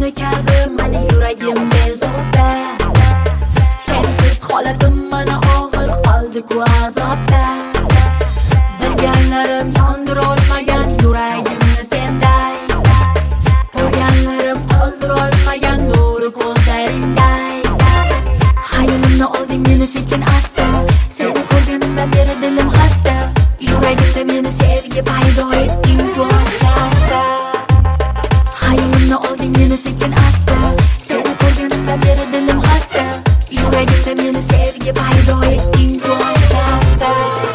tuni kabi mani yuragim bezovta. Sensiz holatim mana og'ir qoldi-ku azobda. Bilganlarim yondirolmagan yuragimni senday, ko'rganlarim qoldirolmagan nuri ko'zlaringday. Hayolimni olding meni sekin asta, seni ko'rganimdan beri dilim xasta. Yuragimda meni sevgi paydo etding-ku asta-asta. Hayolimni olding meni sekin asta, seni ko'rganimdan beri dilim xasta. Yuragimda meni sevgi paydo etding-ku asta-asta.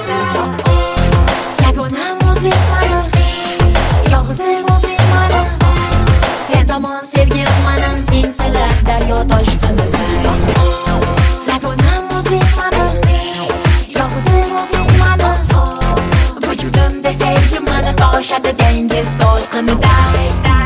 Yagonam o'zing mana, yolg'izim o'zing mana. Sen tomon sevgim mana, intilar daryo toshqinida. Yagonam o'zing mana, yolg'izim o'zing mana. Vujudimda sevgi mana, toshadi dengiz to'lqiniday.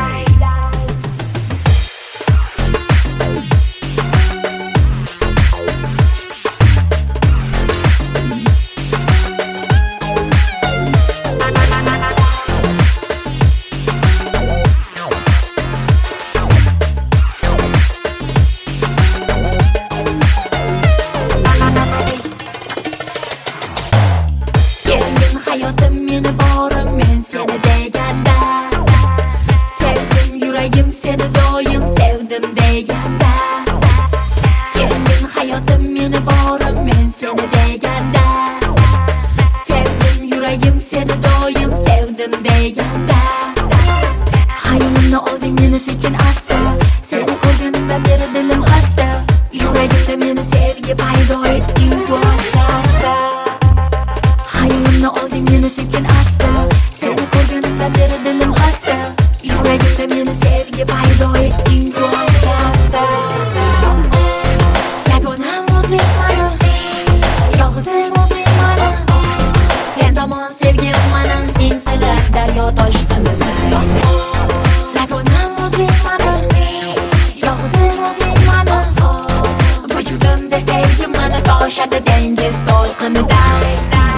Hayotim meni borim, men seni deganda. Sevdim yuragim seni doim, sevdim deganda. Kelding hayotim meni borim, men seni deganda. Sevdim yuragim seni doim, sevdim deganda. Hayolimni olding meni sekin asta, seni ko'rganimdan beri dilim xasta. Yuragimda meni sevgi paydo etding-ku asta-asta. Hayolimni olding meni sekin asta, seni ko'rganimdan beri dilim xasta. Yuragimda meni sevgi paydo etding-ku asta-asta. Yagonam o'zing mana, yolg'izim o'zing mana. Sen tomon sevgim mana, intilar daryo toshqinida. Yagonam o'zing mana, yolg'izim o'zing mana. Vujudimda sevgi mana, toshadi dengiz to'lqiniday.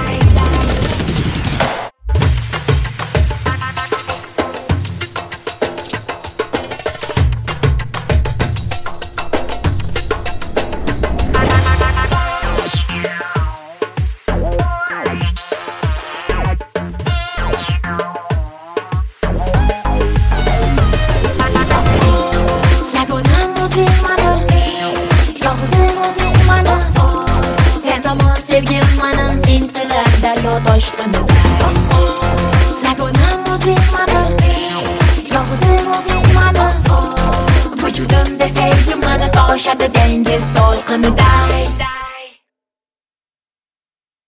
Sevgim mana, intilar daryo toshqinida. Yagonam o'zing mana, yolg'izim o'zing mana. Vujudimda sevgi mana, toshadi dengiz to'lqiniday.